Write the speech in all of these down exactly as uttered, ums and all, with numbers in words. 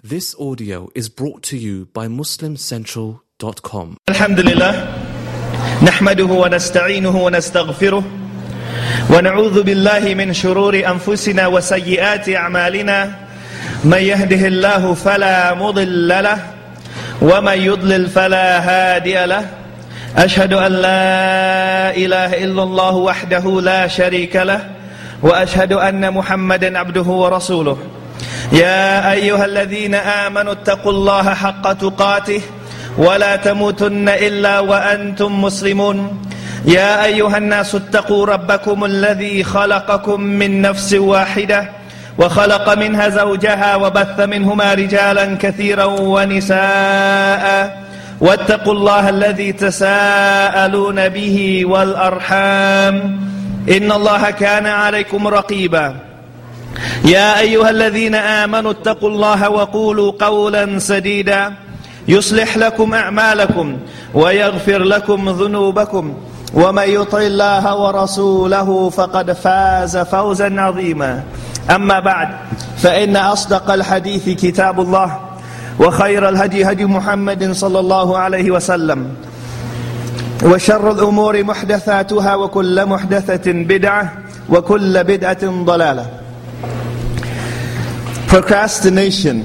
This audio is brought to you by Muslim Central dot com. Alhamdulillah, nahmaduhu wa nasta'inuhu wa nastaghfiruh, wa na'udhu billahi min shururi anfusina wa sayyiati a'malina, man yahdihillahu fala mudilla lah, wa man yudlil fala hadiya lah. Ashhadu an la ilaha illallah wahdahu la sharika lah, wa ashhadu anna Muhammadan abduhu wa rasuluh. يا أيها الذين آمنوا اتقوا الله حق تقاته ولا تموتن إلا وأنتم مسلمون يا أيها الناس اتقوا ربكم الذي خلقكم من نفس واحدة وخلق منها زوجها وبث منهما رجالا كثيرا ونساء واتقوا الله الذي تساءلون به والأرحام إن الله كان عليكم رقيبا يا أيها الذين آمنوا اتقوا الله وقولوا قولا سديدا يصلح لكم أعمالكم ويغفر لكم ذنوبكم ومن يطع الله ورسوله فقد فاز فوزا عظيما أما بعد فإن أصدق الحديث كتاب الله وخير الهدي هدي محمد صلى الله عليه وسلم وشر الأمور محدثاتها وكل محدثة بدعة وكل بدعة ضلالة. Procrastination.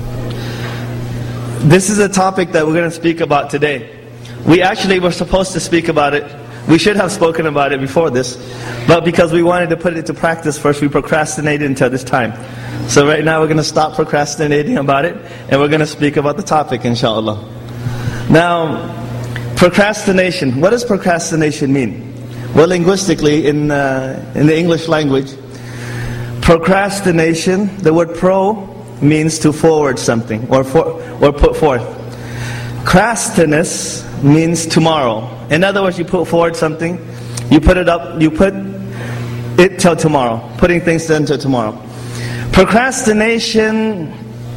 This is a topic that we're going to speak about today. We actually were supposed to speak about it. We should have spoken about it before this, but because we wanted to put it into practice first, we procrastinated until this time. So right now we're going to stop procrastinating about it, and we're going to speak about the topic, inshallah. Now, procrastination. What does procrastination mean? Well, linguistically, in uh, in the English language, procrastination, the word pro means to forward something or for, or put forth. Crastiness means tomorrow. In other words, you put forward something, you put it up, you put it till tomorrow, putting things until tomorrow. Procrastination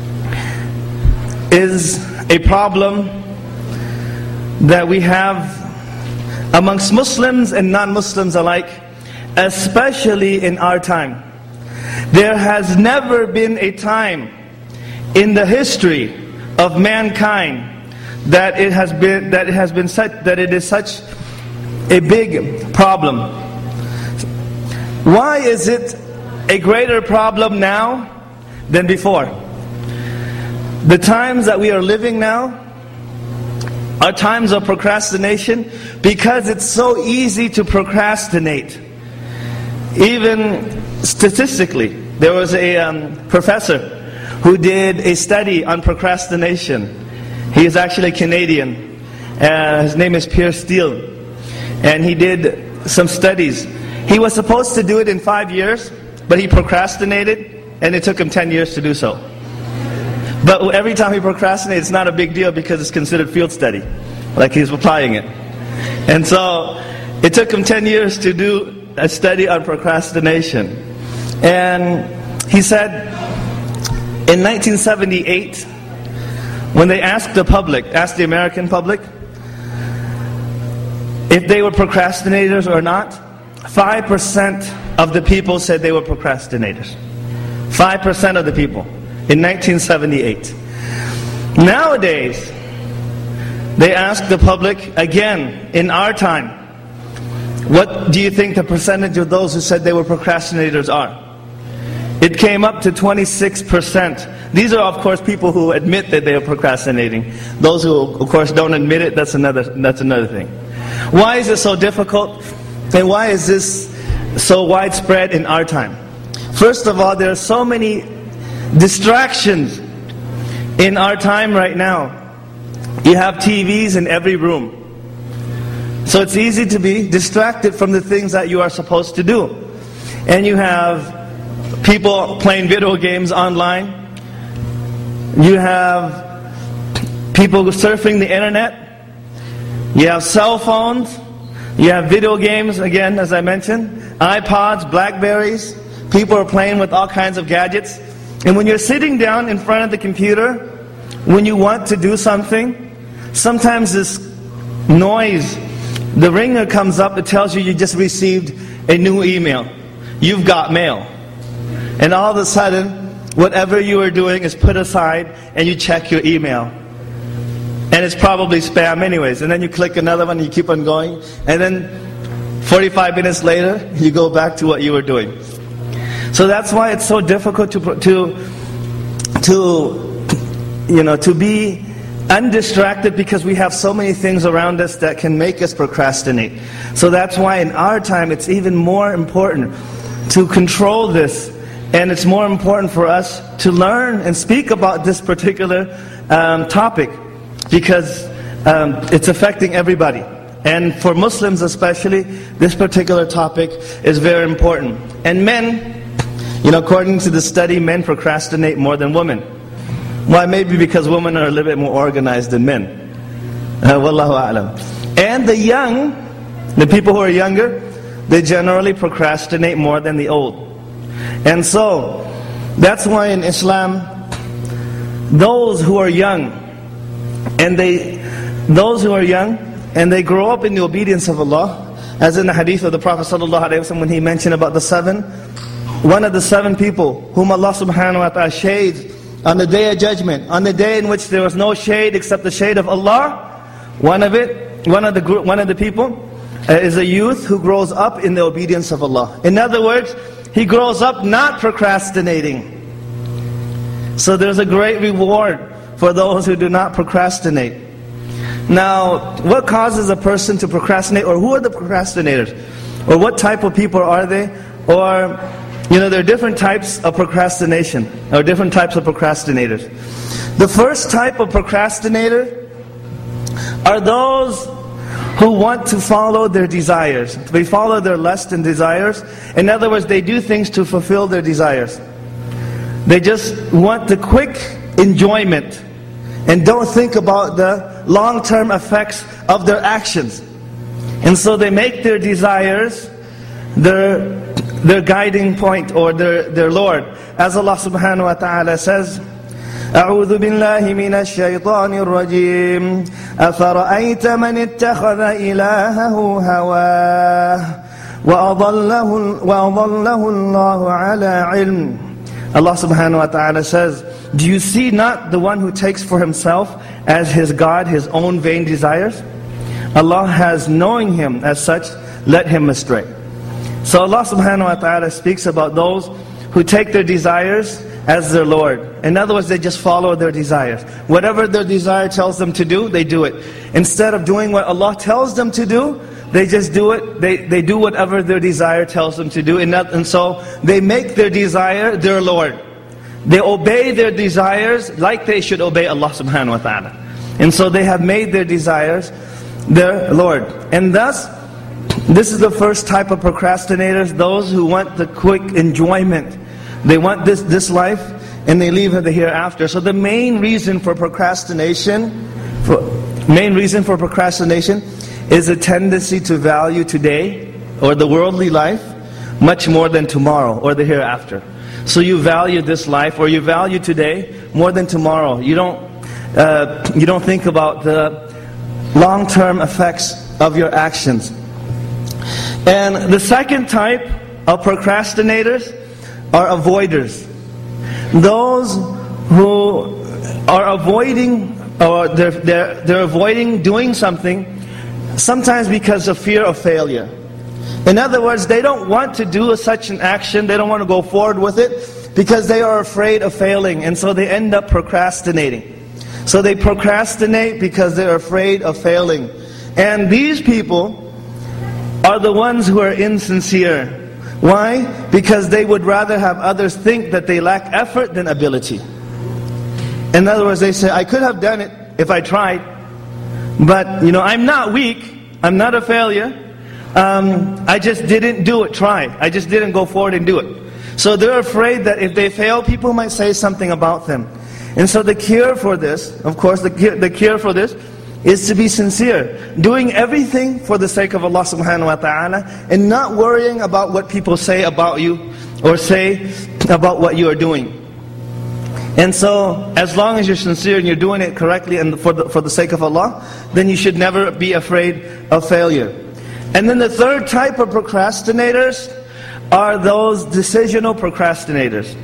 is a problem that we have amongst Muslims and non-Muslims alike, especially in our time. There has never been a time in the history of mankind that it has been that it has been such that it is such a big problem. Why is it a greater problem now than before? The times that we are living now are times of procrastination because it's so easy to procrastinate. Even statistically, there was a um, professor who did a study on procrastination. He is actually Canadian. Uh, his name is Pierre Steele. And he did some studies. He was supposed to do it in five years, but he procrastinated, and it took him ten years to do so. But every time he procrastinated, it's not a big deal because it's considered field study, like he's applying it. And so, it took him ten years to do a study on procrastination. And he said, in nineteen seventy-eight, when they asked the public, asked the American public, if they were procrastinators or not, five percent of the people said they were procrastinators. five percent of the people in nineteen seventy-eight. Nowadays, they ask the public again, in our time, what do you think the percentage of those who said they were procrastinators are? It came up to twenty-six percent. These are, of course, people who admit that they are procrastinating. Those who, of course, don't admit it, that's another, that's another thing. Why is it so difficult? And why is this so widespread in our time? First of all, there are so many distractions in our time right now. You have T Vs in every room. So it's easy to be distracted from the things that you are supposed to do. And you have people playing video games online. You have people surfing the internet. You have cell phones. You have video games, again, as I mentioned. iPods, Blackberries. People are playing with all kinds of gadgets. And when you're sitting down in front of the computer, when you want to do something, sometimes this noise, the ringer comes up, it tells you you just received a new email. You've got mail. And all of a sudden, whatever you are doing is put aside and you check your email. And it's probably spam anyways. And then you click another one and you keep on going. And then forty-five minutes later, you go back to what you were doing. So that's why it's so difficult to, to, to, you know, to be undistracted, because we have so many things around us that can make us procrastinate. So that's why in our time it's even more important to control this. And it's more important for us to learn and speak about this particular um, topic, because um, it's affecting everybody. And for Muslims especially, this particular topic is very important. And men, you know, according to the study, men procrastinate more than women. Why? Maybe because women are a little bit more organized than men. Uh, Wallahu a'lam. And the young, the people who are younger, they generally procrastinate more than the old. And so, that's why in Islam, those who are young, and they, those who are young, and they grow up in the obedience of Allah, as in the hadith of the Prophet ﷺ when he mentioned about the seven, one of the seven people whom Allah subhanahu wa ta'ala shades on the day of judgment, on the day in which there was no shade except the shade of Allah, one of it, one of the group, one of the people uh, is a youth who grows up in the obedience of Allah. In other words, he grows up not procrastinating. So there's a great reward for those who do not procrastinate. Now, what causes a person to procrastinate, or who are the procrastinators? Or what type of people are they? Or, you know, there are different types of procrastination, or different types of procrastinators. The first type of procrastinator are those who want to follow their desires. They follow their lust and desires. In other words, they do things to fulfill their desires. They just want the quick enjoyment and don't think about the long-term effects of their actions. And so they make their desires their, their guiding point, or their, their Lord. As Allah subhanahu wa ta'ala says, أعوذ بالله من الشيطان الرجيم أفرأيت من اتخذ إلهه هواه وأضله, وأضله الله على علم. Allah subhanahu wa ta'ala says, do you see not the one who takes for himself as his God his own vain desires? Allah has, knowing him as such, led him astray. So Allah subhanahu wa ta'ala speaks about those who take their desires as their Lord. In other words, they just follow their desires. Whatever their desire tells them to do, they do it. Instead of doing what Allah tells them to do, they just do it. They, they do whatever their desire tells them to do. And, that, and so they make their desire their Lord. They obey their desires like they should obey Allah subhanahu wa ta'ala. And so they have made their desires their Lord. And thus, this is the first type of procrastinators, those who want the quick enjoyment. They want this, this life, and they leave the hereafter. So the main reason for procrastination, for, main reason for procrastination is a tendency to value today, or the worldly life, much more than tomorrow, or the hereafter. So you value this life, or you value today more than tomorrow. You don't, uh, you don't think about the long-term effects of your actions. And the second type of procrastinators are avoiders. Those who are avoiding, or they're, they're, they're avoiding doing something, sometimes because of fear of failure. In other words, they don't want to do such an action, they don't want to go forward with it, because they are afraid of failing, and so they end up procrastinating. So they procrastinate because they're afraid of failing. And these people are the ones who are insincere. Why? Because they would rather have others think that they lack effort than ability. In other words, they say, I could have done it if I tried, but you know, I'm not weak, I'm not a failure, um, I just didn't do it, try. I just didn't go forward and do it. So they're afraid that if they fail, people might say something about them. And so the cure for this, of course, the cure, the cure for this is to be sincere, doing everything for the sake of Allah subhanahu wa ta'ala, and not worrying about what people say about you, or say about what you are doing. And so, as long as you're sincere and you're doing it correctly and for the, for the sake of Allah, then you should never be afraid of failure. And then the third type of procrastinators are those decisional procrastinators.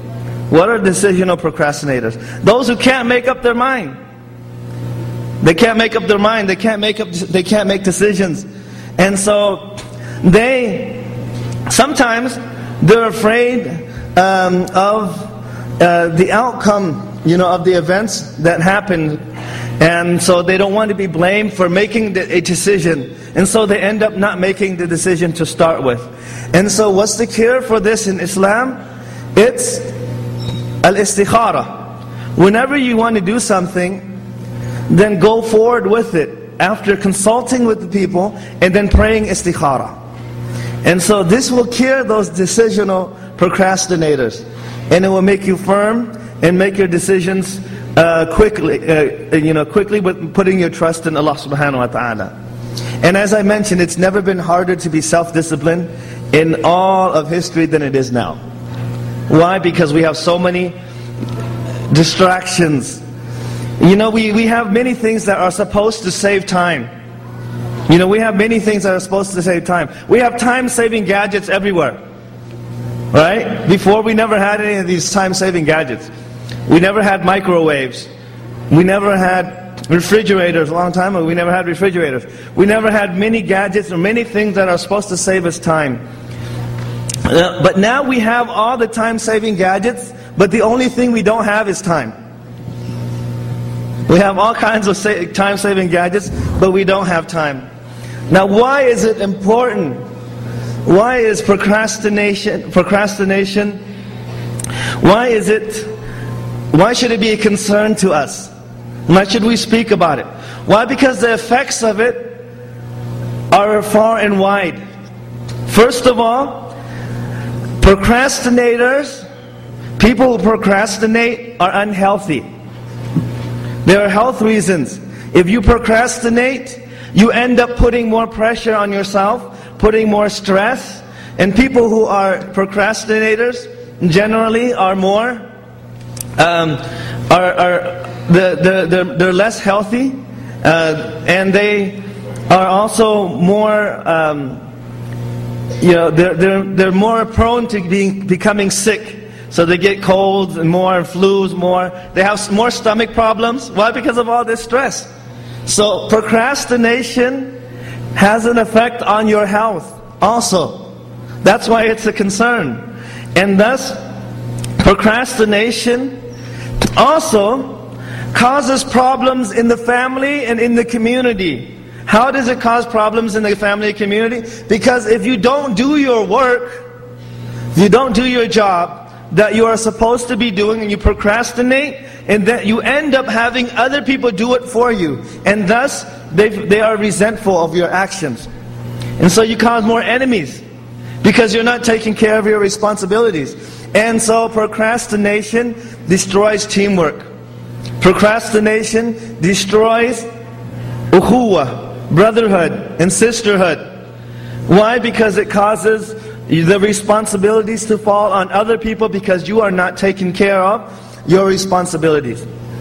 What are decisional procrastinators? Those who can't make up their mind. They can't make up their mind. They can't make up. They can't make decisions, and so they sometimes they're afraid um, of uh, the outcome, you know, of the events that happen, and so they don't want to be blamed for making the, a decision, and so they end up not making the decision to start with. And so, what's the cure for this in Islam? It's al-istikhara. Whenever you want to do something, then go forward with it after consulting with the people and then praying istikhara. And so this will cure those decisional procrastinators, and it will make you firm and make your decisions uh, quickly, uh, you know, quickly with putting your trust in Allah subhanahu wa ta'ala. And as I mentioned, it's never been harder to be self-disciplined in all of history than it is now. Why? Because we have so many distractions. You know, we, we have many things that are supposed to save time. You know, we have many things that are supposed to save time. We have time-saving gadgets everywhere. Right? Before, we never had any of these time-saving gadgets. We never had microwaves. We never had refrigerators a long time ago. We never had refrigerators. We never had many gadgets or many things that are supposed to save us time. Uh, but now we have all the time-saving gadgets, but the only thing we don't have is time. We have all kinds of time-saving gadgets, but we don't have time. Now, why is it important? Why is procrastination, procrastination, why is it, why should it be a concern to us? Why should we speak about it? Why? Because the effects of it are far and wide. First of all, procrastinators, people who procrastinate are unhealthy. There are health reasons. If you procrastinate, you end up putting more pressure on yourself, putting more stress. And people who are procrastinators generally are more, um, are, are the, the, they're, they're less healthy, uh, and they are also more, um, you know, they're, they're, they're more prone to being becoming sick. So they get colds and more, flus more. They have more stomach problems. Why? Because of all this stress. So procrastination has an effect on your health also. That's why it's a concern. And thus, procrastination also causes problems in the family and in the community. How does it cause problems in the family and community? Because if you don't do your work, if you don't do your job that you are supposed to be doing, and you procrastinate, and then you end up having other people do it for you, and thus they, they are resentful of your actions. And so you cause more enemies because you're not taking care of your responsibilities. And so procrastination destroys teamwork. Procrastination destroys ukhuwah, brotherhood and sisterhood. Why? Because it causes the responsibilities to fall on other people because you are not taking care of your responsibilities.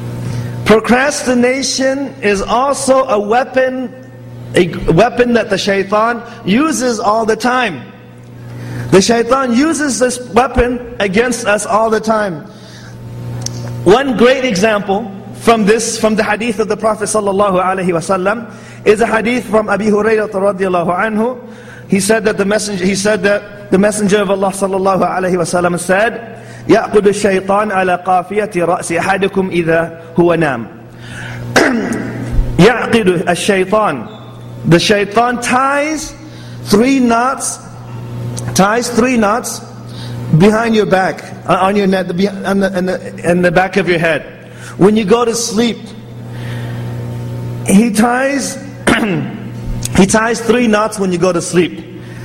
Procrastination is also a weapon, a weapon that the shaitan uses all the time. The shaitan uses this weapon against us all the time. One great example from this, from the hadith of the Prophet sallallahu alaihi wasallam, is a hadith from Abi Hurairah radhiyallahu anhu. He said that the messenger, he said that the messenger of Allah sallallahu alaihi wasallam said, يَعْقُدُ الشَّيْطَانَ عَلَى قَافِيَةِ رَأْسِ أَحَدِكُمْ إِذَا هُوَ نَامٍ. يَعْقِدُ الشَّيْطَانِ. The shaitan ties three knots, ties three knots behind your back, on your neck, on the, on the, on the back of your head. When you go to sleep, he ties he ties three knots when you go to sleep.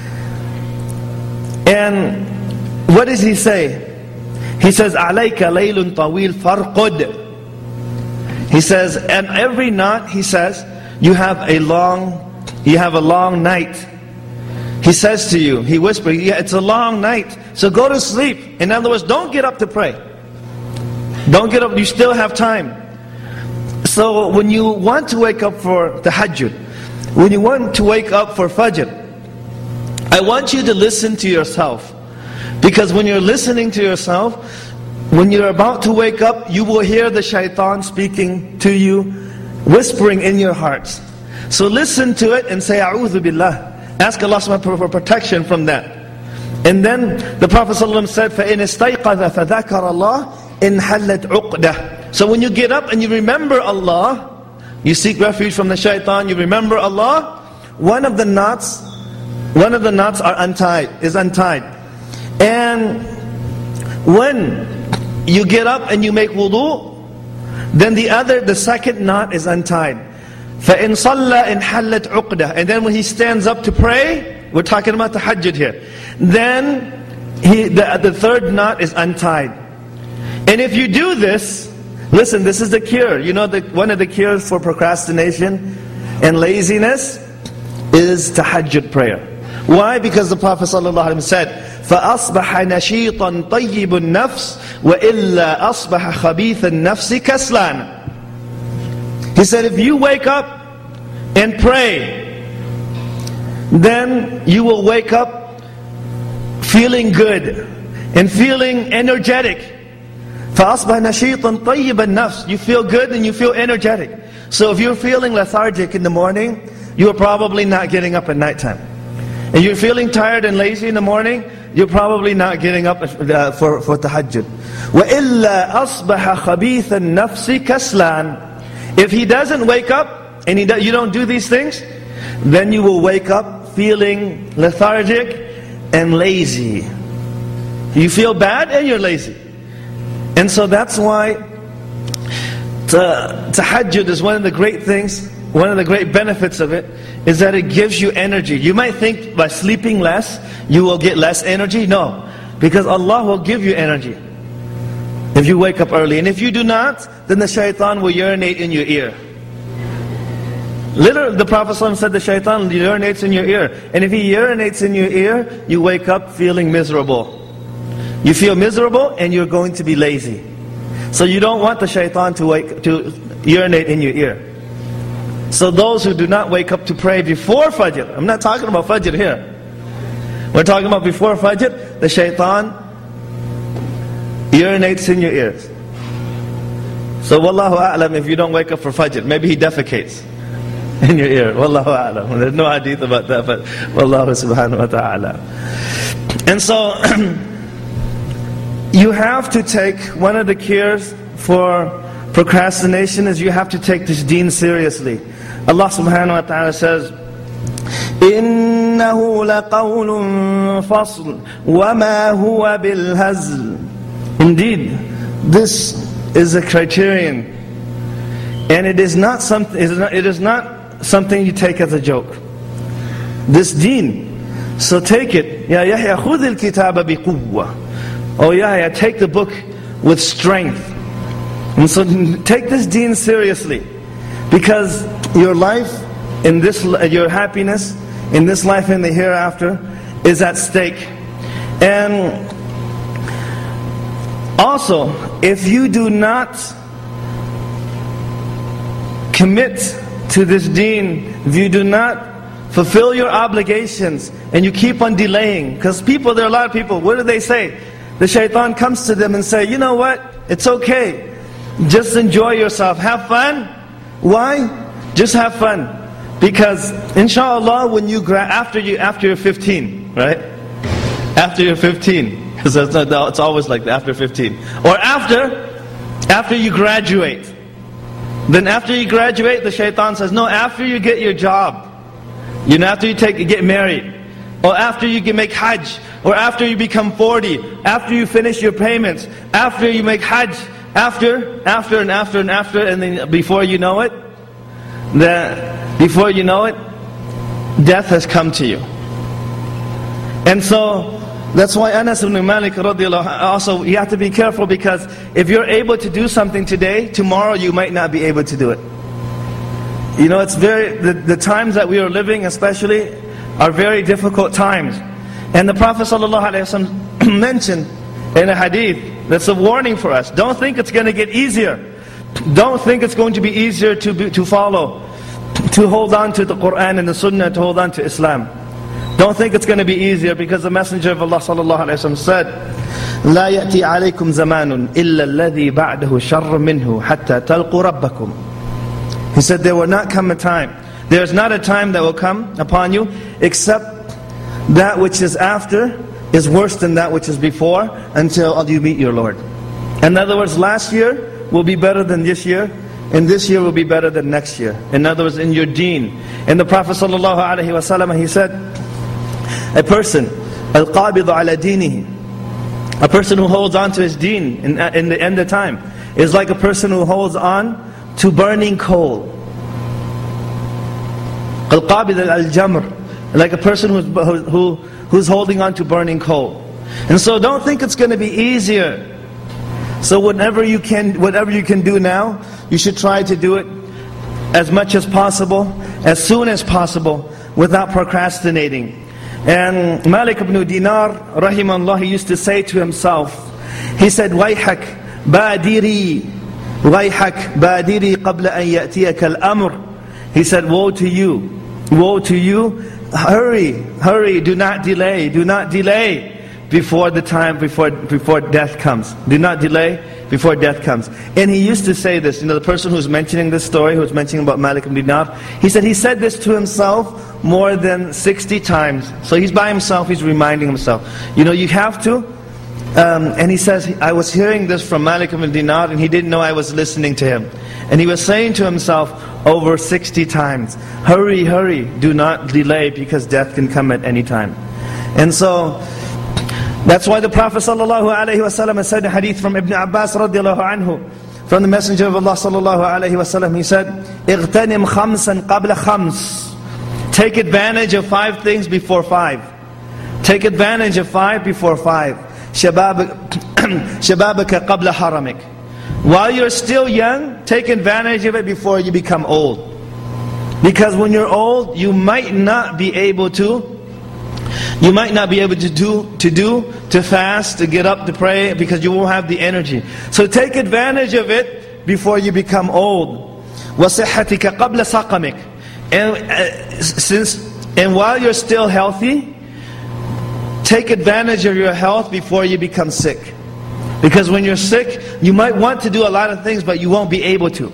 And what does he say? He says, عَلَيْكَ لَيْلٌ طَوِيلٌ فَارْقُدْ. He says, and every knot, he says, you have a long, you have a long night. He says to you, he whispers, yeah, it's a long night, so go to sleep. In other words, don't get up to pray. Don't get up, you still have time. So when you want to wake up for tahajjud, when you want to wake up for fajr, I want you to listen to yourself. Because when you're listening to yourself, when you're about to wake up, you will hear the shaitan speaking to you, whispering in your hearts. So listen to it and say, A'udhu Billah. Ask Allah subhanahu wa ta'ala for protection from that. And then the Prophet ﷺ said, فَإِنِ اسْتَيْقَظَ فَذَكَرَ اللَّهِ إِنْ حَلَّتْ عُقْدَةً. So when you get up and you remember Allah, you seek refuge from the shaitan, you remember Allah, one of the knots, one of the knots are untied, is untied. And when you get up and you make wudu, then the other, the second knot is untied. فَإِنْ صَلَّى إِنْ حَلَّتْ عُقْدَةً. And then when he stands up to pray, we're talking about tahajjud here, then he, the, the third knot is untied. And if you do this, listen, this is the cure. You know, the, one of the cures for procrastination and laziness is tahajjud prayer. Why? Because the Prophet ﷺ said, فَأَصْبَحَ نَشِيطًا طَيِّبُ النَّفْسِ وَإِلَّا أَصْبَحَ خَبِيثَ النَّفْسِ كَسْلًا. He said, if you wake up and pray, then you will wake up feeling good and feeling energetic. فَأَصْبَحَ نَشِيطًا طَيِّبَ النَّفْسِ. You feel good and you feel energetic. So if you're feeling lethargic in the morning, you're probably not getting up at nighttime. And you're feeling tired and lazy in the morning, you're probably not getting up uh, for, for tahajjud. وَإِلَّا أَصْبَحَ خَبِيثَ النَّفْسِ كَسْلًا. If he doesn't wake up, and he do, you don't do these things, then you will wake up feeling lethargic and lazy. You feel bad and you're lazy. And so that's why tahajjud is one of the great things, one of the great benefits of it, is that it gives you energy. You might think by sleeping less, you will get less energy. No, because Allah will give you energy if you wake up early. And if you do not, then the shaitan will urinate in your ear. Literally, the Prophet ﷺ said the shaitan urinates in your ear. And if he urinates in your ear, you wake up feeling miserable. You feel miserable and you're going to be lazy. So you don't want the shaitan to wake to urinate in your ear. So those who do not wake up to pray before Fajr, I'm not talking about Fajr here. We're talking about before Fajr, the shaitan urinates in your ears. So Wallahu A'lam, if you don't wake up for Fajr, maybe he defecates in your ear. Wallahu A'lam. There's no hadith about that, but Wallahu Subhanahu wa Ta'ala. And so, you have to take, one of the cures for procrastination is you have to take this deen seriously. Allah Subhanahu wa Ta'ala says, إِنَّهُ لَقَوْلٌ فَصْلٌ وَمَا هُوَ بِالْهَزْلِ. Indeed, this is a criterion, and it is not something. It is not, it is not something you take as a joke. This deen, so take it. Ya Yahya, khudh al-kitaba biquwwa. Oh Yahya, take the book with strength. And so take this deen seriously, because your life in this, your happiness in this life and the hereafter is at stake. And also, if you do not commit to this deen, if you do not fulfill your obligations, and you keep on delaying, because people, there are a lot of people, what do they say? The shaitan comes to them and say, you know what, it's okay, just enjoy yourself, have fun. Why? Just have fun. Because inshallah, when you gra after you after you're fifteen, right? After you're fifteen, because it's always like that, after fifteen, or after after you graduate. Then after you graduate, the shaitan says, no, after you get your job, you know, after you take get married, or after you can make hajj, or after you become forty, after you finish your payments, after you make hajj, after, after, and after, and after, and then before you know it, the before you know it, death has come to you. And so that's why Anas ibn Malik radiallahu anhu, also you have to be careful, because if you're able to do something today, tomorrow you might not be able to do it. You know, it's very the, the times that we are living especially are very difficult times. And the Prophet sallallahu alaihi wasallam mentioned in a hadith that's a warning for us. Don't think it's going to get easier. Don't think it's going to be easier to be, to follow, to hold on to the Quran and the Sunnah, to hold on to Islam. Don't think it's going to be easier, because the Messenger of Allah sallallahu alayhi wa sallam said, لا يأتي عليكم زمان إلا الذي بعده شر منه حتى تلقوا ربكم. He said, there will not come a time, there is not a time that will come upon you except that which is after is worse than that which is before, until you meet your Lord. In other words, last year will be better than this year, and this year will be better than next year. In other words, in your deen. And the Prophet sallallahu alaihi wasallam, he said, a person, al-qabidu ala dinihi, a person who holds on to his deen in, in the end of time, is like a person who holds on to burning coal. Al-qabid al-jamr, like a person who's, who, who's holding on to burning coal. And so don't think it's going to be easier. So whatever you can, whatever you can do now, you should try to do it as much as possible, as soon as possible, without procrastinating. And Malik ibn Dinar, rahimahullah, he used to say to himself, he said, وَيْحَكْ بَادِرِي وَيْحَكْ بَادِرِي قَبْلَ أَنْ يَأْتِيَكَ الْأَمْرِ. He said, woe to you, woe to you, hurry, hurry, do not delay, do not delay before the time, before before death comes. Do not delay before death comes. And he used to say this, you know, the person who's mentioning this story, who's mentioning about Malik ibn Dinar, he said he said this to himself more than sixty times. So he's by himself, he's reminding himself. You know, you have to, um, and he says, I was hearing this from Malik ibn Dinar, and he didn't know I was listening to him. And he was saying to himself over sixty times, hurry, hurry, do not delay, because death can come at any time. And so, that's why the Prophet sallallahu alaihi wasallam said a hadith from Ibn Abbas radiallahu anhu, from the Messenger of Allah sallallahu alaihi wasallam. He said, اغتنم خمسا قبل خمس. Take advantage of five things before five. Take advantage of five before five. شبابك شبابك قبل حرمك. While you're still young, take advantage of it before you become old. Because when you're old, you might not be able to You might not be able to do, to do, to fast, to get up, to pray, because you won't have the energy. So take advantage of it before you become old. وَصِحَّتِكَ قَبْلَ سَقَمِكَ. And uh, since, and while you're still healthy, take advantage of your health before you become sick. Because when you're sick, you might want to do a lot of things, but you won't be able to,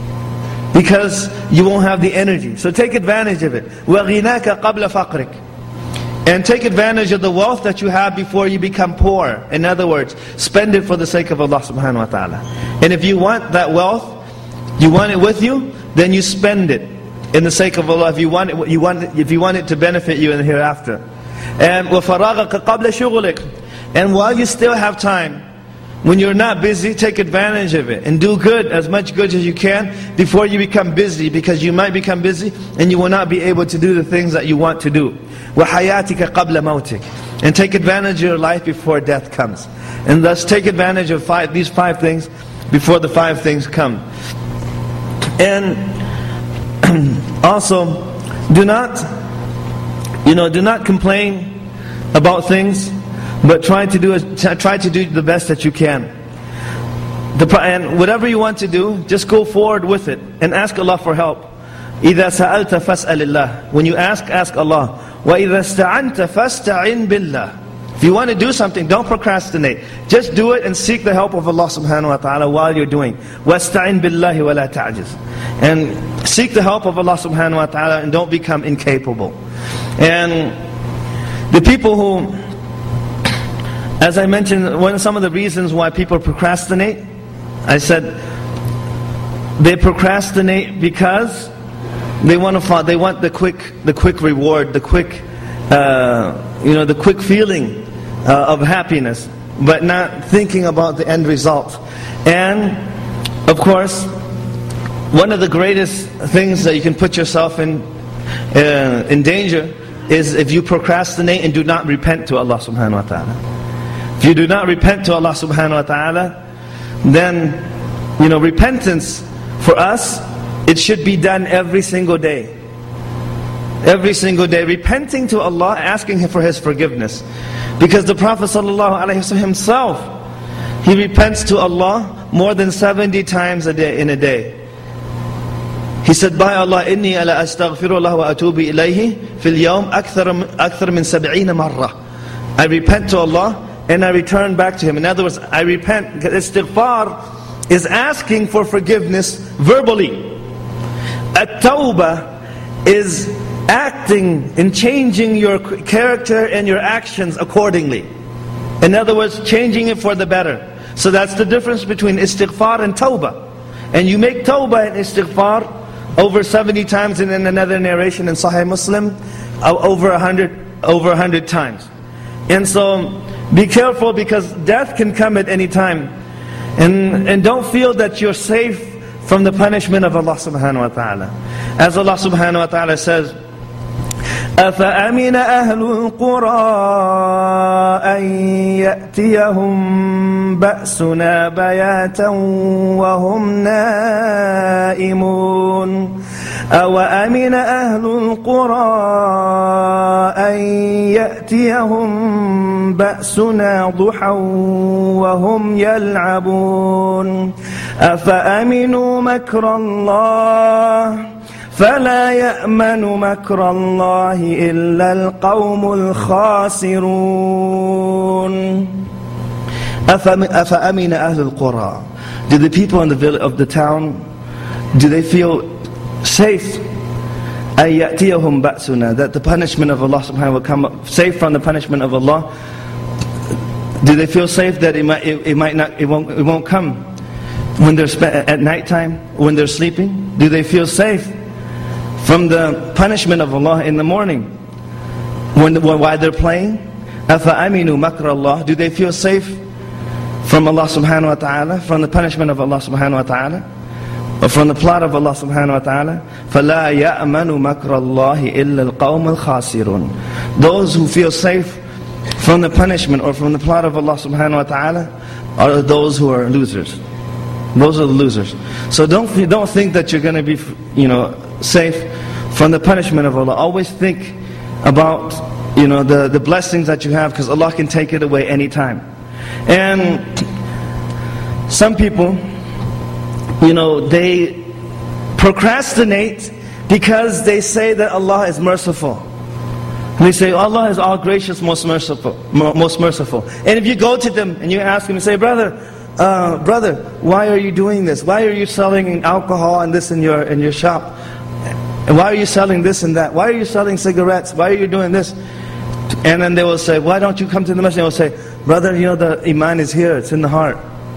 because you won't have the energy. So take advantage of it. وَغِنَاكَ قَبْلَ فَقْرِكَ. And take advantage of the wealth that you have before you become poor. In other words, spend it for the sake of Allah subhanahu wa ta'ala. And if you want that wealth, you want it with you, then you spend it in the sake of Allah. If you want it, you want it, if you want it to benefit you in the hereafter. And وَفَرَاغَكَ قَبْلَ شُغُلِكَ. And while you still have time, when you're not busy, take advantage of it and do good, as much good as you can, before you become busy, because you might become busy and you will not be able to do the things that you want to do. وَحَيَاتِكَ قَبْلَ مَوْتِكَ. And take advantage of your life before death comes. And thus take advantage of five, these five things before the five things come. And also, do not, you know, do not complain about things, but try to do try to do the best that you can. The, and whatever you want to do, just go forward with it and ask Allah for help. إِذَا سَأَلْتَ فَاسْأَلِ اللَّهِ. When you ask, ask Allah. وَإِذَا اسْتَعَنْتَ فَاسْتَعِنْ بِاللَّهِ. If you want to do something, don't procrastinate. Just do it and seek the help of Allah subhanahu wa ta'ala while you're doing. وَاسْتَعِنْ بِاللَّهِ وَلَا تَعْجِزْ. And seek the help of Allah subhanahu wa ta'ala, and don't become incapable. And the people who, as I mentioned, one of some of the reasons why people procrastinate, I said, they procrastinate because they want to follow, they want the quick, the quick reward, the quick, uh, you know, the quick feeling uh, of happiness, but not thinking about the end result. And of course, one of the greatest things that you can put yourself in uh, in danger is if you procrastinate and do not repent to Allah subhanahu wa ta'ala. If you do not repent to Allah subhanahu wa ta'ala, then, you know, repentance for us, it should be done every single day. Every single day, repenting to Allah, asking Him for His forgiveness. Because the Prophet ﷺ himself, he repents to Allah more than seventy times a day in a day. He said, by Allah, إني ألا أستغفر الله وأتوب إليه في اليوم أكثر أكثر من سبعين مرة. I repent to Allah and I return back to Him. In other words, I repent. Istighfar is asking for forgiveness verbally. At-tawbah is acting and changing your character and your actions accordingly. In other words, changing it for the better. So that's the difference between istighfar and tawbah. And you make tawbah and istighfar over seventy times, and in another narration in Sahih Muslim, over a hundred, over a hundred times. And so, be careful, because death can come at any time. And, and don't feel that you're safe from the punishment of Allah subhanahu wa ta'ala. As Allah subhanahu wa ta'ala says, أَفَأَمِنَ أَهْلُ الْقُرَىٰ أَن يَأْتِيَهُمْ بَأْسُنَا بَيَاتًا وَهُمْ نَائِمُونَ أَوَأَمِنَ أَهْلُ الْقُرَىٰ أَن يَأْتِيَهُمْ بَأْسُنَا ضُحًى وَهُمْ يَلْعَبُونَ أَفَأَمِنُوا مَكْرَ اللَّهِ فَلَا يَأْمَنُ مَكْرَ اللَّهِ إِلَّا الْقَوْمُ الْخَاسِرُونَ أَفَأَمِنَ أَهْلُ الْقُرَىٰ. Did the people in the village of the town, do they feel safe? أَن يَأْتِيَهُمْ بَأْسُنَا, that the punishment of Allah subhanahu wa ta'ala will come up, safe from the punishment of Allah? Do they feel safe that it might, it, it might not, it won't, it won't come when they're at night time, when they're sleeping? Do they feel safe from the punishment of Allah in the morning, when, while they're playing? أَفَأَمِنُوا مَكْرَ اللَّهِ. Do they feel safe from Allah subhanahu wa ta'ala, from the punishment of Allah subhanahu wa ta'ala, or from the plot of Allah subhanahu wa ta'ala? فَلَا يَأْمَنُ مَكْرَ اللَّهِ إِلَّا الْقَوْمُ الْخَاسِرُونَ. Those who feel safe from the punishment or from the plot of Allah subhanahu wa ta'ala are those who are losers. Those are the losers. So don't, don't think that you're going to be, you know, safe from the punishment of Allah. Always think about, you know, the, the blessings that you have, because Allah can take it away anytime. And some people, you know, they procrastinate because they say that Allah is merciful. And they say, Allah is all gracious, most merciful, most merciful. And if you go to them and you ask them and say, brother, uh, brother, why are you doing this? Why are you selling alcohol and this in your in your shop? And why are you selling this and that? Why are you selling cigarettes? Why are you doing this? And then they will say, why don't you come to the masjid? They will say, brother, you know, the iman is here, it's in the heart.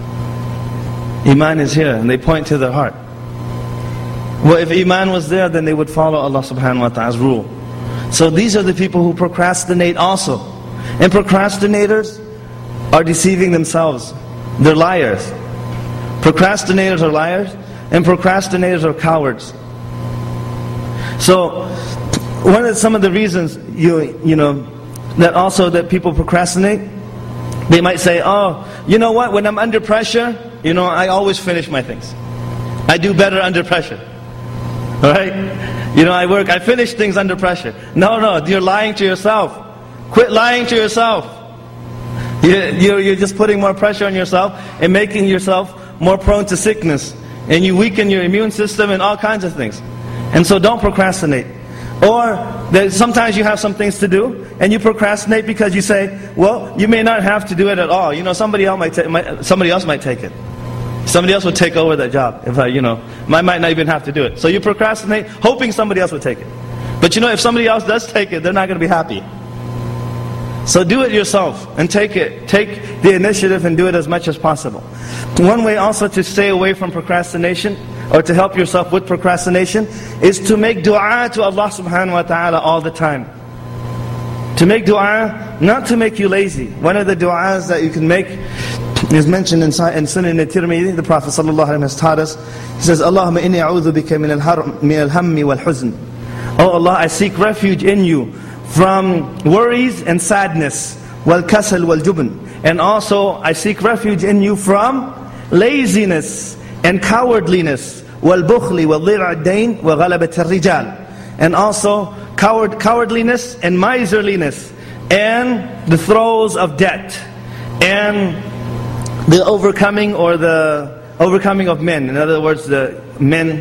Iman is here, and they point to their heart. Well, if iman was there, then they would follow Allah subhanahu wa ta'ala's rule. So these are the people who procrastinate also. And procrastinators are deceiving themselves. They're liars. Procrastinators are liars, and procrastinators are cowards. So, one of some of the reasons you you know that also that people procrastinate, they might say, oh, you know what? When I'm under pressure, you know, I always finish my things. I do better under pressure. All right? You know, I work, I finish things under pressure. No, no, you're lying to yourself. Quit lying to yourself. You're, you're just putting more pressure on yourself and making yourself more prone to sickness. And you weaken your immune system and all kinds of things. And so don't procrastinate. Or sometimes you have some things to do and you procrastinate because you say, well, you may not have to do it at all. You know, somebody else might, might somebody else might take it. Somebody else would take over that job. If I, you know, I might not even have to do it. So you procrastinate, hoping somebody else would take it. But you know, if somebody else does take it, they're not going to be happy. So do it yourself and take it. Take the initiative and do it as much as possible. One way also to stay away from procrastination, or to help yourself with procrastination, is to make dua to Allah subhanahu wa ta'ala all the time. To make dua, not to make you lazy. One of the du'as that you can make is mentioned in Sunan al-Tirmidhi. The Prophet sallallahu alaihi wasallam has taught us. He says, Allahumma inni a'udhu bika min al-hammi wal-huzn. Oh Allah, I seek refuge in you from worries and sadness, wal-kasal wal-jubn. And also I seek refuge in you from laziness and cowardliness, wal-bukhli wal-dhir'ad-dain wa ghalabat al-rijal. And also coward, cowardliness and miserliness, and the throes of debt, and the overcoming or the overcoming of men. In other words, the men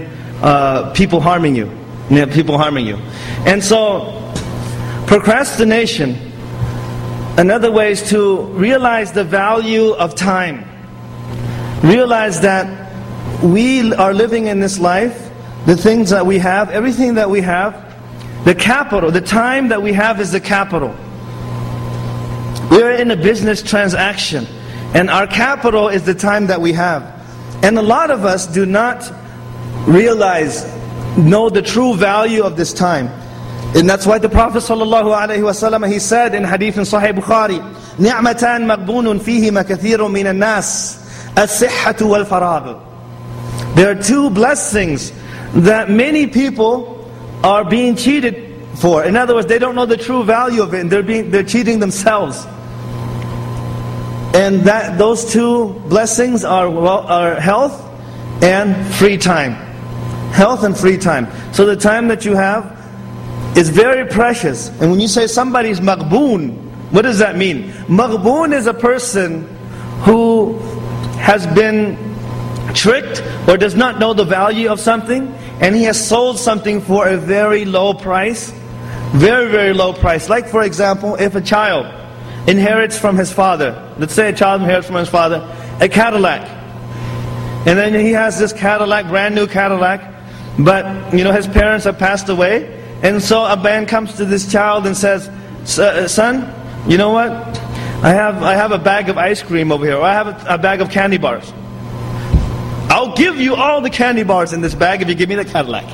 uh, people harming you. You know, people harming you. And so, procrastination, another way is to realize the value of time. Realize that we are living in this life, the things that we have, everything that we have, the capital, the time that we have is the capital. We are in a business transaction, and our capital is the time that we have. And a lot of us do not realize, know the true value of this time. And that's why the Prophet ﷺ, he said in hadith in Sahih Bukhari, نِعْمَتَانْ مَغْبُونٌ فِيهِمَا كَثِيرٌ مِنَ النَّاسِ الصِّحَّةُ وَالْفَرَاغُ. There are two blessings that many people are being cheated for. In other words, they don't know the true value of it, and they're being they're cheating themselves. And that those two blessings are well, are health and free time. Health and free time. So the time that you have is very precious. And when you say somebody's maghboon, what does that mean? Maghboon is a person who has been tricked or does not know the value of something, and he has sold something for a very low price. Very, very low price. Like for example, if a child inherits from his father, let's say a child inherits from his father a Cadillac, and then he has this Cadillac, brand new Cadillac, but you know his parents have passed away, and so a man comes to this child and says, son, you know what, I have I have a bag of ice cream over here, or I have a, a bag of candy bars. I'll give you all the candy bars in this bag if you give me the Cadillac.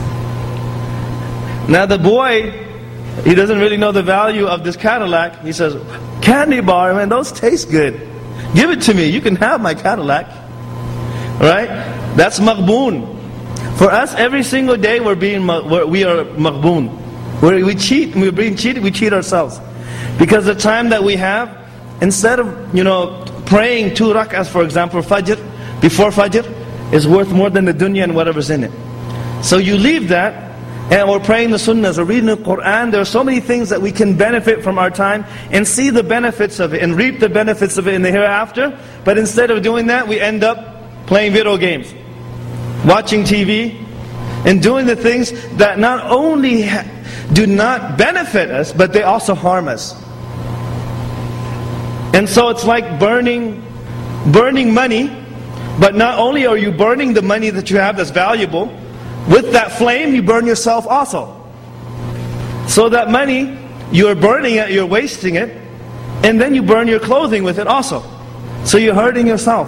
Now the boy, he doesn't really know the value of this Cadillac. He says, candy bar, man, those taste good. Give it to me, you can have my Cadillac. Right? That's maghboon. For us, every single day we're being, we're, we are maghboon. We're, we cheat, we're being cheated, we cheat ourselves. Because the time that we have, instead of, you know, praying two rak'ahs, for example, Fajr, before Fajr, is worth more than the dunya and whatever's in it. So you leave that, and we're praying the sunnahs, or reading the Qur'an. There are so many things that we can benefit from our time and see the benefits of it and reap the benefits of it in the hereafter. But instead of doing that, we end up playing video games, watching T V, and doing the things that not only do not benefit us, but they also harm us. And so it's like burning, burning money, but not only are you burning the money that you have that's valuable, with that flame you burn yourself also. So that money, you're burning it, you're wasting it, and then you burn your clothing with it also. So you're hurting yourself.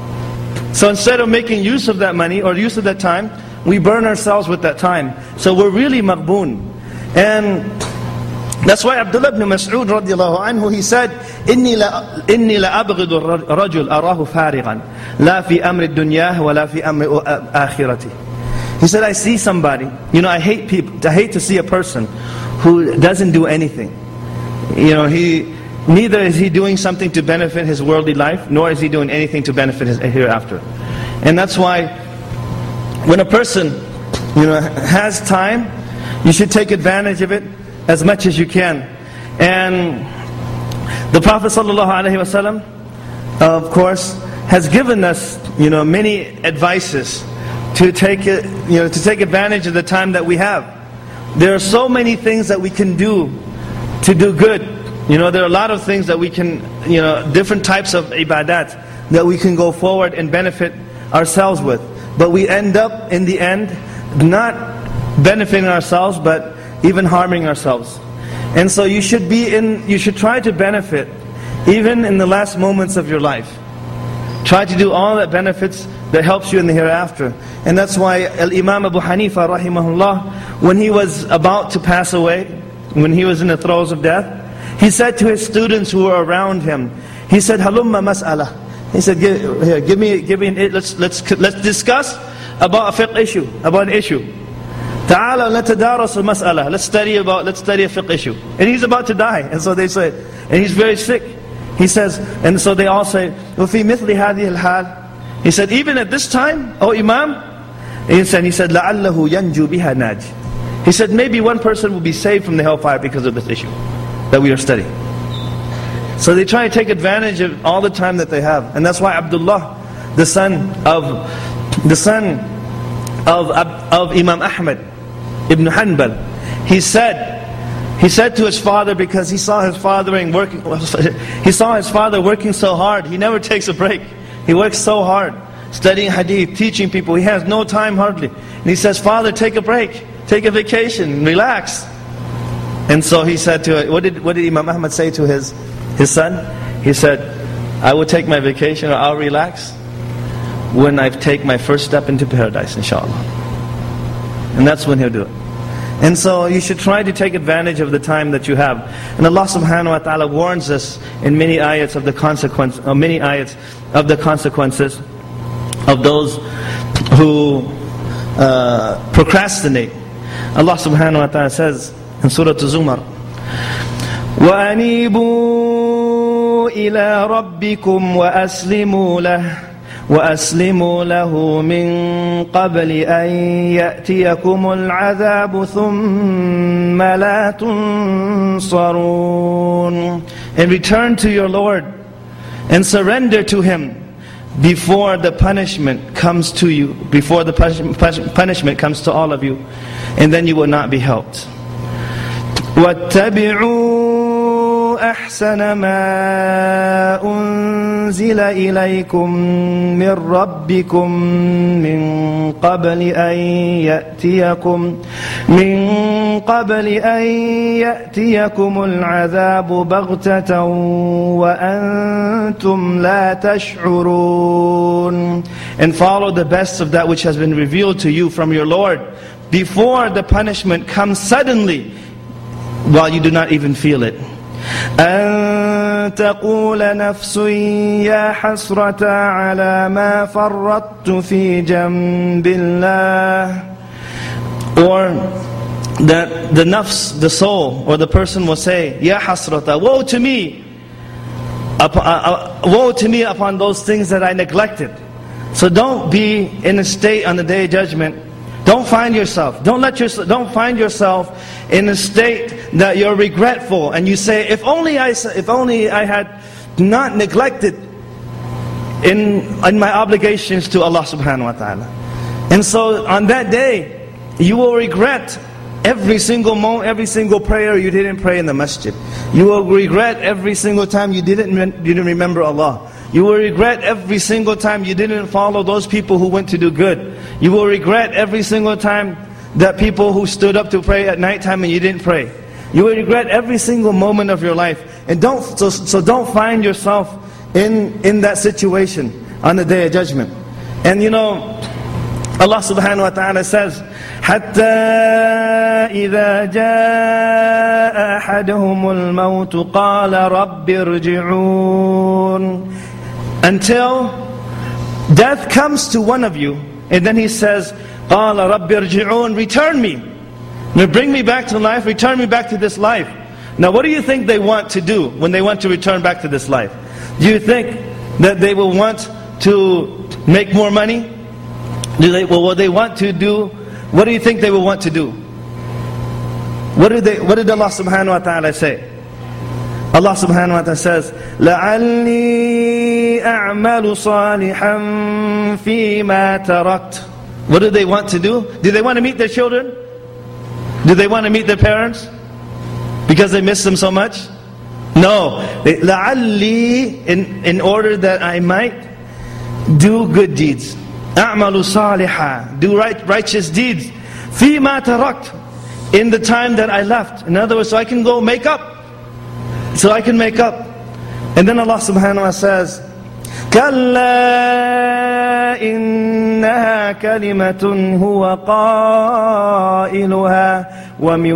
So instead of making use of that money or use of that time, we burn ourselves with that time. So we're really maghboon. And that's why Abdullah ibn Mas'ud radiallahu anhu, he said, إِنِّي لَأَبْغِضُ الرَّجُلَ أَرَاهُ فَارِغًا لَا فِي أَمْرِ الدُّنْيَا وَلَا فِي أَمْرِ آخِرَتِهِ. He said, I see somebody, you know, I hate people, I hate to see a person who doesn't do anything. You know, he, neither is he doing something to benefit his worldly life, nor is he doing anything to benefit his hereafter. And that's why, when a person, you know, has time, you should take advantage of it as much as you can. And the Prophet ﷺ, of course, has given us, you know, many advices to take it, you know, to take advantage of the time that we have. There are so many things that we can do to do good. You know, there are a lot of things that we can, you know, different types of ibadat that we can go forward and benefit ourselves with. But we end up, in the end, not benefiting ourselves, but even harming ourselves. And so you should be in, you should try to benefit, even in the last moments of your life. Try to do all that benefits, that helps you in the hereafter. And that's why Al-Imam Abu Hanifa rahimahullah, when he was about to pass away, when he was in the throes of death, he said to his students who were around him, he said, Halumma mas'ala. He said, give, here, give me, give me, let's, let's, let's discuss about a fiqh issue, about an issue. Ta'ala natadaras al-mas'ala. Let's study about, let's study a fiqh issue. And he's about to die. And so they say, and he's very sick. He says, and so they all say, وَفِي مِثْلِ هَذِهِ الْحَالِ. He said, even at this time, oh Imam, he said, he said, لَعَلَّهُ يَنْجُو بِهَا نَاجِ. He said, maybe one person will be saved from the hellfire because of this issue that we are studying. So they try to take advantage of all the time that they have. And that's why Abdullah, the son of, the son of, of Imam Ahmad ibn Hanbal. He said, he said to his father, because he saw his father working, he saw his father working so hard. He never takes a break. He works so hard, studying hadith, teaching people. He has no time hardly. And he says, "Father, take a break, take a vacation, relax." And so he said to, what did what did Imam Ahmad say to his his son? He said, "I will take my vacation, or I'll relax when I take my first step into paradise, inshallah." And that's when he'll do it. And so you should try to take advantage of the time that you have. And Allah subhanahu wa ta'ala warns us in many ayats of the consequence, or many ayats of the consequences of those who uh, procrastinate. Allah subhanahu wa ta'ala says in Surah Az-Zumar, وَأَنِيبُوا إِلَىٰ رَبِّكُمْ وَأَسْلِمُوا لَهُ وَأَسْلِمُوا لَهُ مِن قَبْلِ أَن يَأْتِيَكُمُ الْعَذَابُ ثُمَّ لَا تُنصَرُونَ. And return to your Lord and surrender to Him before the punishment comes to you, before the punishment comes to all of you, and then you will not be helped. وَاتَّبِعُوا أَحْسَنَ مَا أُنزِلَ إِلَيْكُم مِّن رَّبِّكُم مِّن قَبْلِ أَن يَأْتِيَكُم مِّن قَبْلِ أَن يَأْتِيَكُمُ الْعَذَابُ بَغْتَةً وَأَنتُمْ لَا تَشْعُرُونَ. And follow the best of that which has been revealed to you from your Lord before the punishment comes suddenly, while you do not even feel it. أَن تَقُولَ نَفْسٌ يَا حَسْرَةَ عَلَى مَا فَرَّطْتُ فِي جَنبِ اللَّهِ. Or that the nafs, the soul, or the person will say, Ya hasrata, woe to me, upon, uh, uh, woe to me upon those things that I neglected. So don't be in a state on the day of judgment. Don't find yourself, don't let yourself, don't find yourself in a state that you're regretful and you say, if only I, if only I had not neglected in, in my obligations to Allah subhanahu wa ta'ala. And so on that day, you will regret every single moment, every single prayer you didn't pray in the masjid. You will regret every single time you didn't, you didn't remember Allah. You will regret every single time you didn't follow those people who went to do good. You will regret every single time that people who stood up to pray at nighttime and you didn't pray. You will regret every single moment of your life. And don't so, so don't find yourself in, in that situation on the day of judgment. And you know, Allah subhanahu wa ta'ala says, حَتَّى إِذَا جَاءَ أَحَدَهُمُ الْمَوْتُ قَالَ رَبِّ ارْجِعُونَ. Until death comes to one of you, and then he says, قَالَ رَبِّ ارْجِعُونَ, return me. Now bring me back to life, return me back to this life. Now what do you think they want to do when they want to return back to this life? Do you think that they will want to make more money? Do they, well, what they want to do, what do you think they will want to do? What did, they, what did Allah subhanahu wa ta'ala say? Allah subhanahu wa ta'ala says, لَعَلِّي أَعْمَلُ صَالِحًا فِي مَا تَرَكْتُ. What do they want to do? Do they want to meet their children? Do they want to meet their parents? Because they miss them so much? No. لَعَلِّي, in, in order that I might do good deeds. أَعْمَلُ صَالِحًا, do right, righteous deeds. فِي مَا تَرَكْتُ, in the time that I left. In other words, so I can go make up. So I can make up. And then Allah subhanahu wa ta'ala says, كَلَّا إِنَّهَا كَلِمَةٌ هُوَ قَائِلُهَا وَمِنْ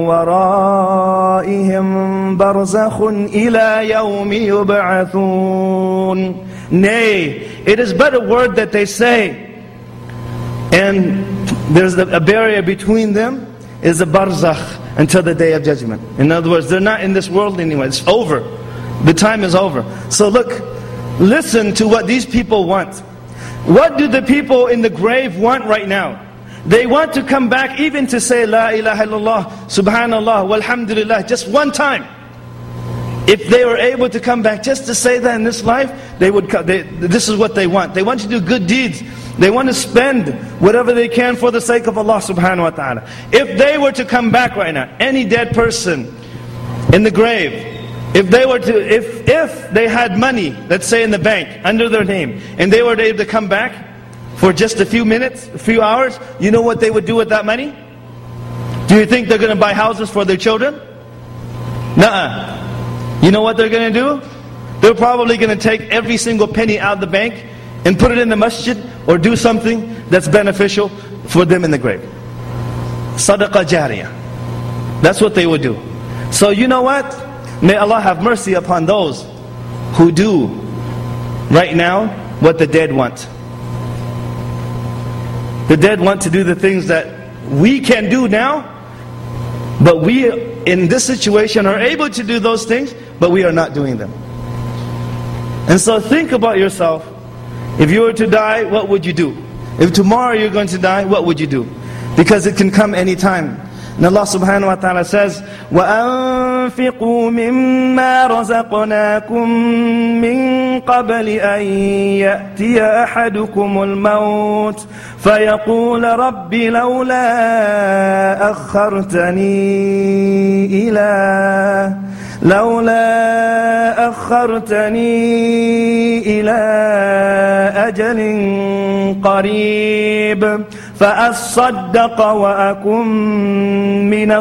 وَرَائِهِمْ بَرْزَخٌ إِلَى يَوْمِ يُبْعَثُونَ. Nay, it is but a word that they say, and there's a barrier between them, is a barzakh, until the day of judgment. In other words, they're not in this world anymore. It's over. The time is over. So look, listen to what these people want. What do the people in the grave want right now? They want to come back even to say La ilaha illallah, subhanallah, walhamdulillah, just one time. If they were able to come back just to say that in this life, they would. They, this is what they want. They want to do good deeds. They want to spend whatever they can for the sake of Allah subhanahu wa ta'ala. If they were to come back right now, any dead person in the grave, if they were to, if if they had money, let's say in the bank, under their name, and they were able to come back for just a few minutes, a few hours, you know what they would do with that money? Do you think they're going to buy houses for their children? Nuh-uh. You know what they're going to do? They're probably going to take every single penny out of the bank and put it in the masjid, or do something that's beneficial for them in the grave. Sadaqah jariyah. That's what they would do. So you know what? May Allah have mercy upon those who do right now what the dead want. The dead want to do the things that we can do now, but we in this situation are able to do those things, but we are not doing them. And so think about yourself. If you were to die, what would you do? If tomorrow you're going to die, what would you do? Because it can come any time. And Allah subhanahu wa ta'ala says, وَأَنفِقُوا مِمَّا رَزَقْنَاكُم مِّن قَبْلِ أَن يَأْتِيَ أَحَدُكُمُ الْمَوْتُ فَيَقُولَ رَبِّ لَوْلَا أَخَّرْتَنِي إِلَىٰ لولا أخرتني إلى أجل قريب فأصدق وأكن من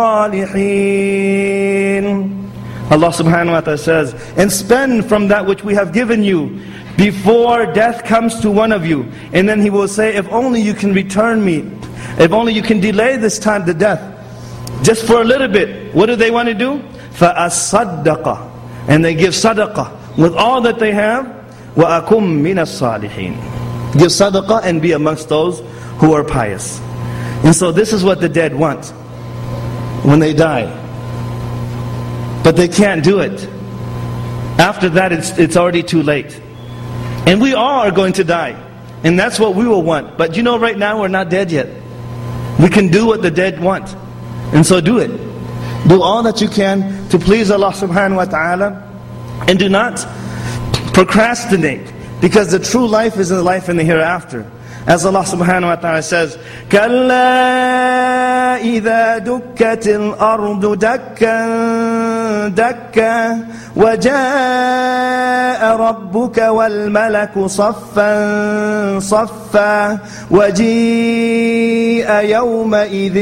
الصالحين. Allah subhanahu wa ta'ala says, and spend from that which we have given you before death comes to one of you. And then he will say, if only you can return me, if only you can delay this time to death, just for a little bit. What do they want to do? فَأَصَّدَّقَ, and they give sadaqah with all that they have. وَأَكُمْ مِنَ الصَّالِحِينَ, give sadaqah and be amongst those who are pious. And so this is what the dead want when they die. But they can't do it. After that it's, it's already too late. And we all are going to die. And that's what we will want. But you know, right now we're not dead yet. We can do what the dead want. And so do it. Do all that you can to please Allah subhanahu wa ta'ala. And do not procrastinate. Because the true life is the life in the hereafter. As Allah subhanahu wa ta'ala says, كَلَّا إِذَا دُكَّتِ الْأَرْضُ دَكًّا دَكًّا وَجَاءَ رَبُّكَ وَالْمَلَكُ صَفًّا صَفًّا وَجِيءَ يَوْمَئِذٍ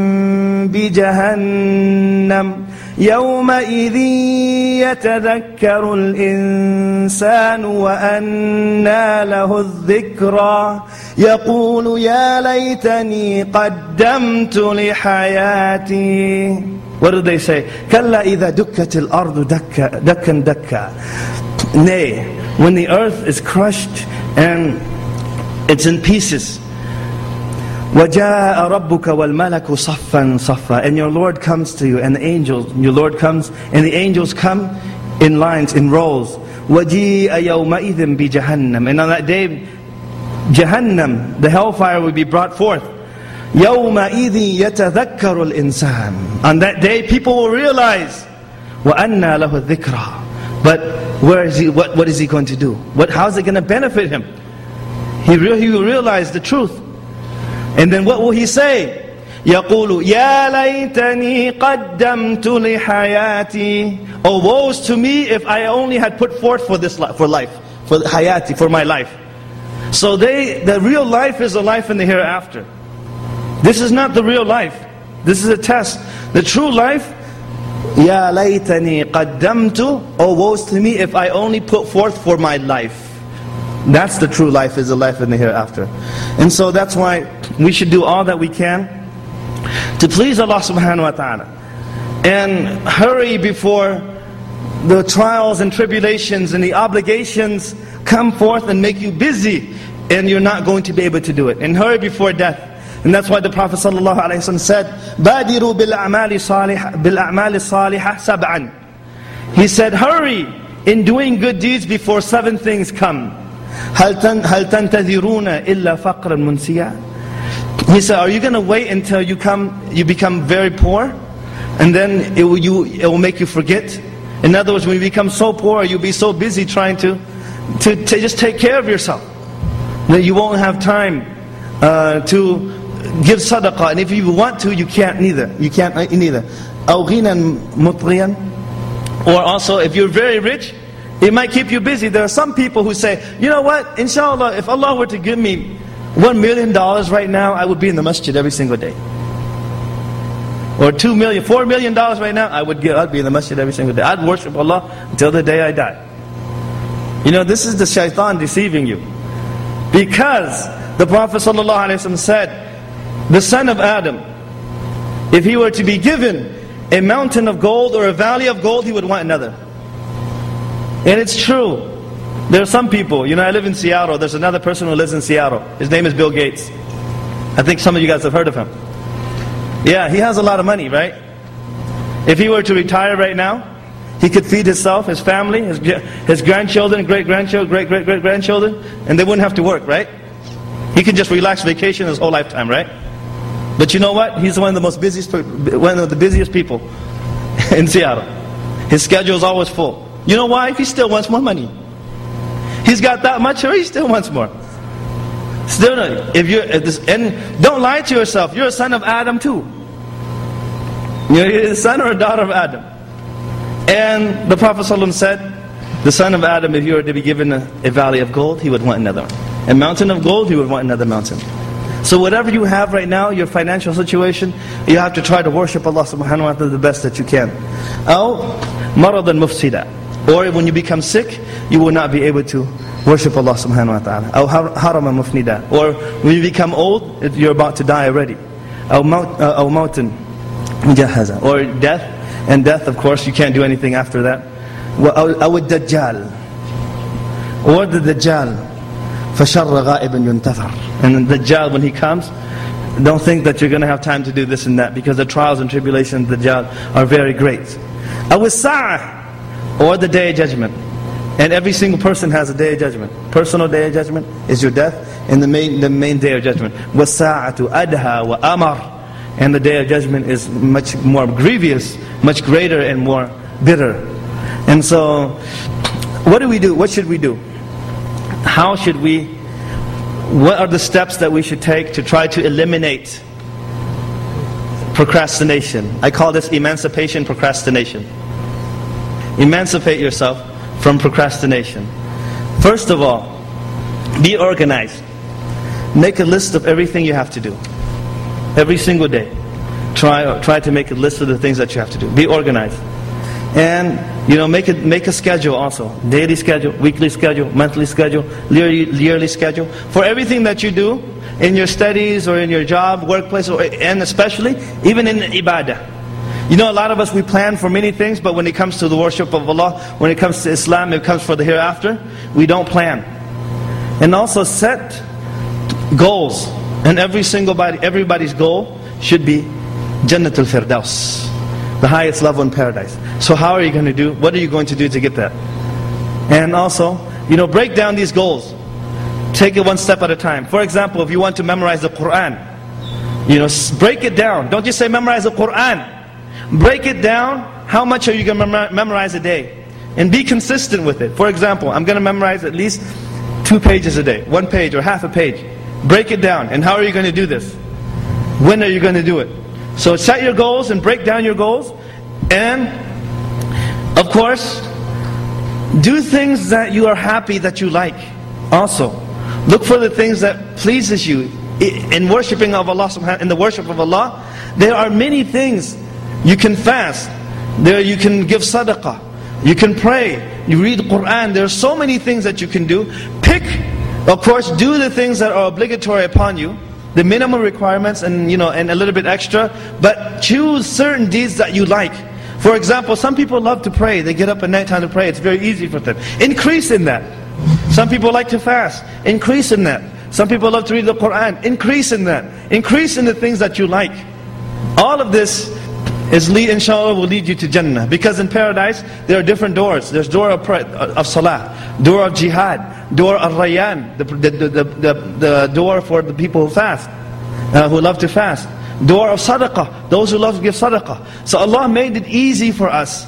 بِجَهَنَّمَ يومئذ يتذكر الإنسان وأنى له الذكرى يقول يا ليتني قدمت لحياتي. What do they say? كلا إذا دكت الأرض دكا دكا دكا. Nay, when the earth is crushed and it's in pieces. وَجَاءَ رَبُّكَ وَالْمَلَكُ صَفًّا صَفًّا, and your Lord comes to you, and the angels, your Lord comes, and the angels come in lines, in rows. وَجِيءَ يَوْمَئِذٍ بِجَهَنَّمَ, and on that day, Jahannam, the hellfire, will be brought forth. يَوْمَئِذٍ يَتَذَكَّرُ الْإِنسَانِ, on that day, people will realize, وَأَنَّى لَهُ الذِّكْرَى, but where is he? What, what is he going to do? What? How is it going to benefit him? He, re he will realize the truth. And then what will he say? يَقُولُ يَا لَيْتَنِي قَدَّمْتُ لِحَيَاتِي, oh woes to me if I only had put forth for this life, for life, for hayati, for my life. So they, the real life is a life in the hereafter. This is not the real life. This is a test. The true life, يَا لَيْتَنِي قَدَّمْتُ, oh woes to me if I only put forth for my life. That's the true life, is the life in the hereafter. And so that's why we should do all that we can to please Allah subhanahu wa ta'ala. And hurry before the trials and tribulations and the obligations come forth and make you busy, and you're not going to be able to do it. And hurry before death. And that's why the Prophet sallallahu alaihi wasallam said, بَادِرُوا بِالْأَعْمَالِ الصَّالِحَةِ بِالْأَعْمَالِ الصَّالِحَةِ سَبْعًا. He said, hurry in doing good deeds before seven things come. هل تنتظرون إلا فقرا منسيا. He said, are you going to wait until you come, you become very poor, and then it will, you, it will make you forget? In other words, when you become so poor, you'll be so busy trying to, to, to just take care of yourself, that you won't have time uh, to give sadaqah. And if you want to, you can't neither. You can't neither. أو غنى مطغيا. Or also, if you're very rich, it might keep you busy. There are some people who say, you know what, inshallah, if Allah were to give me one million dollars right now, I would be in the masjid every single day. Or two million, four million dollars right now, I would give, I'd be in the masjid every single day. I'd worship Allah until the day I die. You know, this is the shaitan deceiving you. Because the Prophet ﷺ said, the son of Adam, if he were to be given a mountain of gold or a valley of gold, he would want another. And it's true. There are some people, you know, I live in Seattle. There's another person who lives in Seattle. His name is Bill Gates. I think some of you guys have heard of him. Yeah, he has a lot of money, right? If he were to retire right now, he could feed himself, his family, his, his grandchildren, great-grandchildren, great-great-great-grandchildren, and they wouldn't have to work, right? He could just relax, vacation his whole lifetime, right? But you know what? He's one of the most busiest, one of the busiest people in Seattle. His schedule is always full. You know why? He still wants more money. He's got that much, or he still wants more. Still, if you're and don't lie to yourself. You're a son of Adam too. You're a son or a daughter of Adam. And the Prophet ﷺ said, the son of Adam, if you were to be given a, a valley of gold, he would want another one. A mountain of gold, he would want another mountain. So whatever you have right now, your financial situation, you have to try to worship Allah subhanahu wa ta'ala the best that you can. أو مرضا مفسدا. Or when you become sick, you will not be able to worship Allah subhanahu wa ta'ala. أو هرما مفندا. Or when you become old, you're about to die already. أو موت أو موت مجهزا. Or death, and death, of course, you can't do anything after that. أو الدجال. Or the Dajjal. فَشَرَّ غَائِبًا يُنْتَظَرُ. And the Dajjal, when he comes, don't think that you're going to have time to do this and that, because the trials and tribulations of the Dajjal are very great. أَوِ السَّاعَةِ. Or the Day of Judgment. And every single person has a Day of Judgment. Personal Day of Judgment is your death, and the main, the main Day of Judgment. وَالسَّاعَةُ أَدْهَى وَأَمَرُ. And the Day of Judgment is much more grievous, much greater and more bitter. And so, what do we do? What should we do? How should we, what are the steps that we should take to try to eliminate procrastination? I call this emancipation procrastination. Emancipate yourself from procrastination. First of all, be organized. Make a list of everything you have to do. Every single day. Try, try to make a list of the things that you have to do. Be organized. And, you know, make, it, make a schedule also. Daily schedule, weekly schedule, monthly schedule, yearly, yearly schedule. For everything that you do in your studies or in your job, workplace, or, and especially, even in ibadah. You know, a lot of us, we plan for many things, but when it comes to the worship of Allah, when it comes to Islam, it comes for the hereafter, we don't plan. And also set goals. And every single body, everybody's goal should be Jannatul Firdaus, the highest level in paradise. So how are you going to do? What are you going to do to get that? And also, you know, break down these goals. Take it one step at a time. For example, if you want to memorize the Quran, you know, break it down. Don't just say memorize the Quran. Break it down. How much are you going to memorize a day? And be consistent with it. For example, I'm going to memorize at least two pages a day. One page or half a page. Break it down. And how are you going to do this? When are you going to do it? So set your goals and break down your goals. And, of course, do things that you are happy that you like. Also, look for the things that pleases you. In worshiping of Allah, in the worship of Allah, there are many things. You can fast. There you can give sadaqah. You can pray. You read Quran. There are so many things that you can do. Pick, of course, do the things that are obligatory upon you. The minimum requirements and, you know, and a little bit extra. But choose certain deeds that you like. For example, some people love to pray. They get up at night time to pray. It's very easy for them. Increase in that. Some people like to fast. Increase in that. Some people love to read the Quran. Increase in that. Increase in the things that you like. All of this is lead, inshallah, will lead you to Jannah. Because in paradise, there are different doors. There's door of, prayer, of salah, door of jihad, door of rayyan, the, the, the, the, the door for the people who fast, uh, who love to fast. Door of sadaqah, those who love to give sadaqah. So Allah made it easy for us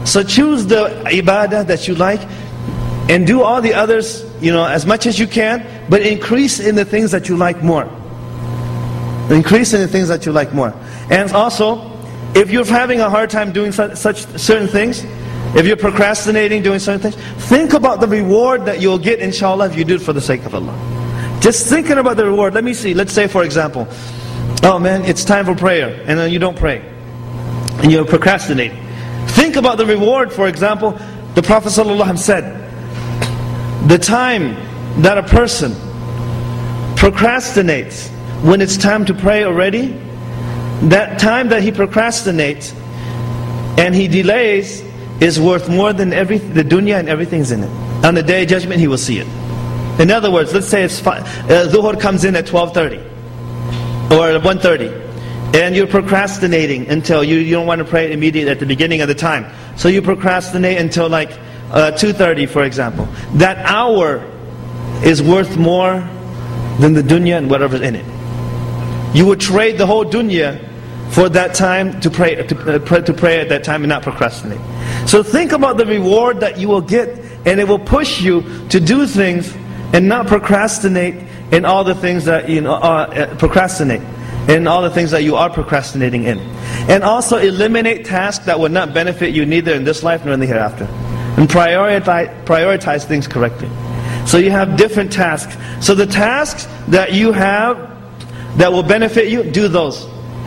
So choose the ibadah that you like and do all the others, you know, as much as you can, but increase in the things that you like more. Increase in the things that you like more. And also, if you're having a hard time doing such, such certain things, if you're procrastinating doing certain things, think about the reward that you'll get, inshallah, if you do it for the sake of Allah. Just thinking about the reward. Let me see. Let's say, for example, oh man, it's time for prayer, and then you don't pray, and you're procrastinating. Think about the reward. For example, the Prophet ﷺ said, the time that a person procrastinates when it's time to pray already, that time that he procrastinates and he delays is worth more than every, the dunya and everything's in it. On the Day of Judgment, he will see it. In other words, let's say it's five, uh, Dhuhr comes in at twelve thirty or one thirty, and you're procrastinating until you, you don't want to pray immediately at the beginning of the time. So you procrastinate until like uh, two thirty, for example. That hour is worth more than the dunya and whatever's in it. You would trade the whole dunya for that time to pray, to, uh, pray, to pray at that time and not procrastinate. So think about the reward that you will get, and it will push you to do things and not procrastinate in all the things that you know, uh, procrastinate in all the things that you are procrastinating in. And also eliminate tasks that will not benefit you neither in this life nor in the hereafter. And prioritize, prioritize things correctly. So you have different tasks. So the tasks that you have that will benefit you, do those.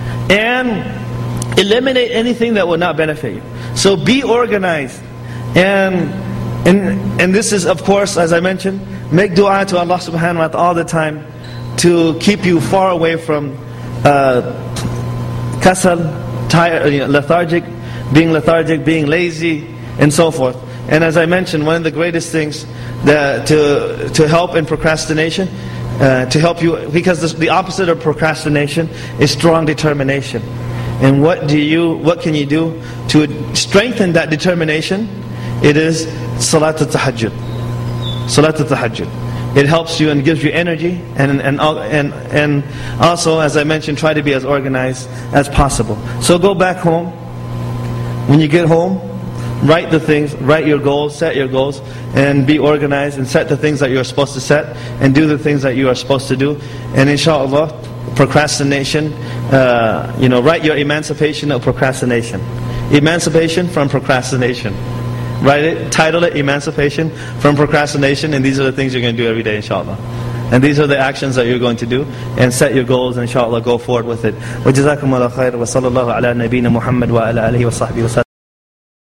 And eliminate anything that will not benefit you. So be organized. And, and, and this is, of course, as I mentioned, make dua to Allah subhanahu wa ta'ala all the time to keep you far away from uh, kasal, tired, you know, lethargic, being lethargic, being lazy, and so forth. And as I mentioned, one of the greatest things that to, to help in procrastination, Uh, to help you, because the, the opposite of procrastination is strong determination. And what do you, what can you do to strengthen that determination? It is Salat al-Tahajjud. Salat al-Tahajjud. It helps you and gives you energy, and, and, and, and also, as I mentioned, try to be as organized as possible. So go back home. When you get home, write the things, write your goals, set your goals, and be organized, and set the things that you're supposed to set, and do the things that you are supposed to do. And inshallah, procrastination, uh, you know, write your emancipation of procrastination. Emancipation from procrastination. Write it, title it, Emancipation from Procrastination, and these are the things you're going to do every day, inshallah. And these are the actions that you're going to do, and set your goals, and inshallah go forward with it. وَجَزَاكُمُ اللَّهُ خَيْرًا وَصَلَّى اللَّهُ عَلَى نَبِينَ مُحَمَّدٍ وَعَلَى آلِهِ وَصَحْبِهِ وَسَلَّمَ.